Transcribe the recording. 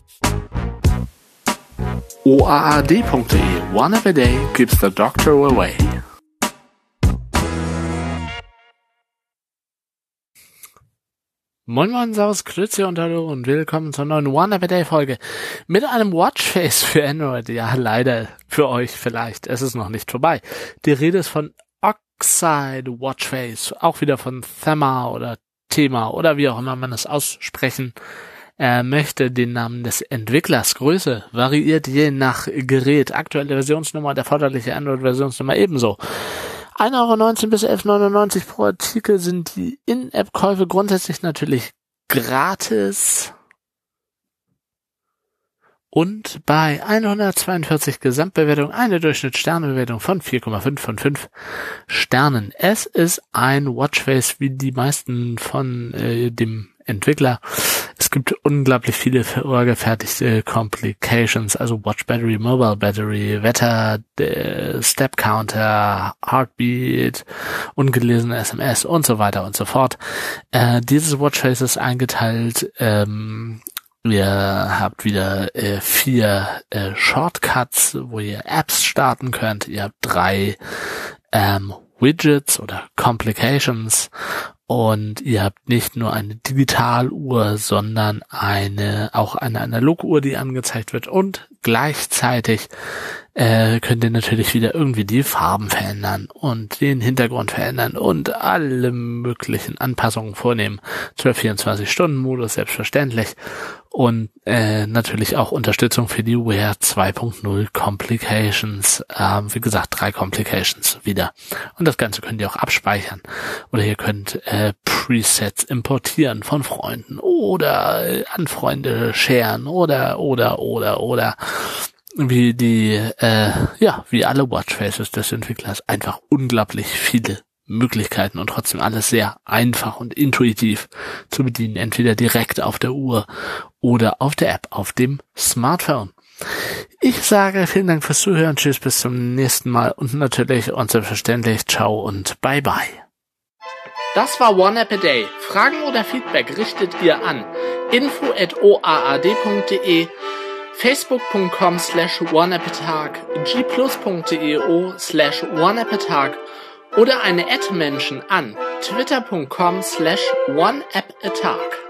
OAAD.de. One App a Day keeps the doctor away. Moin Moin, Servus, Grüezi und Hallo und willkommen zur neuen One App a Day Folge mit einem Watchface für Android. Ja, leider für euch vielleicht, es ist noch nicht vorbei. Die Rede ist von Oxide Watchface, auch wieder von Thema oder Thema oder wie auch immer man es aussprechen möchte. Den Namen des Entwicklers. Größe variiert je nach Gerät. Aktuelle Versionsnummer und erforderliche Android-Versionsnummer ebenso. 1,19 € bis 11,99 € pro Artikel sind die In-App-Käufe grundsätzlich natürlich gratis. Und bei 142 Gesamtbewertungen eine Durchschnittssternebewertung von 4,5 von 5 Sternen. Es ist ein Watchface wie die meisten von dem Entwickler. Es gibt unglaublich viele vorgefertigte Complications, also Watch Battery, Mobile Battery, Wetter, Step Counter, Heartbeat, ungelesene SMS und so weiter und so fort. Dieses Watchface ist eingeteilt. Ihr habt wieder 4 Shortcuts, wo ihr Apps starten könnt. Ihr habt 3 Widgets oder Complications und ihr habt nicht nur eine Digitaluhr, sondern auch eine Analoguhr, die angezeigt wird, und gleichzeitig könnt ihr natürlich wieder irgendwie die Farben verändern und den Hintergrund verändern und alle möglichen Anpassungen vornehmen. 12-24-Stunden-Modus, selbstverständlich. Und natürlich auch Unterstützung für die Wear 2.0 Complications. Wie gesagt, 3 Complications wieder. Und das Ganze könnt ihr auch abspeichern. Oder ihr könnt Presets importieren von Freunden oder an Freunde sharen oder wie wie alle Watchfaces des Entwicklers einfach unglaublich viele Möglichkeiten und trotzdem alles sehr einfach und intuitiv zu bedienen, entweder direkt auf der Uhr oder auf der App auf dem Smartphone. Ich sage vielen Dank fürs Zuhören, tschüss, bis zum nächsten Mal und natürlich und selbstverständlich ciao und bye bye. Das war One App a Day. Fragen oder Feedback richtet ihr an info@oaad.de, facebook.com/oneappatag, gplus.io/oneappatag oder eine @Menschen an twitter.com/oneappatag.